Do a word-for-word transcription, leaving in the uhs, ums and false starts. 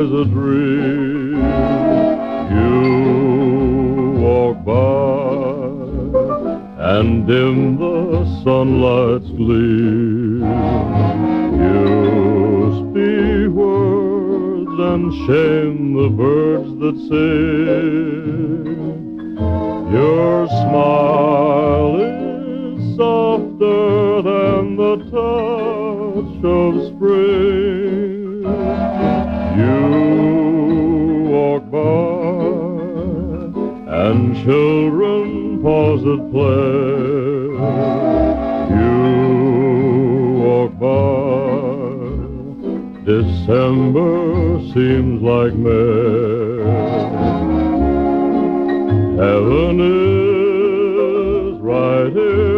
is a dream. You walk by and dim the sunlight's gleam. You speak words and shame the birds that sing. Your smile is softer than the touch of spring. You walk by and children pause at play. You walk by, December seems like May. Heaven is right here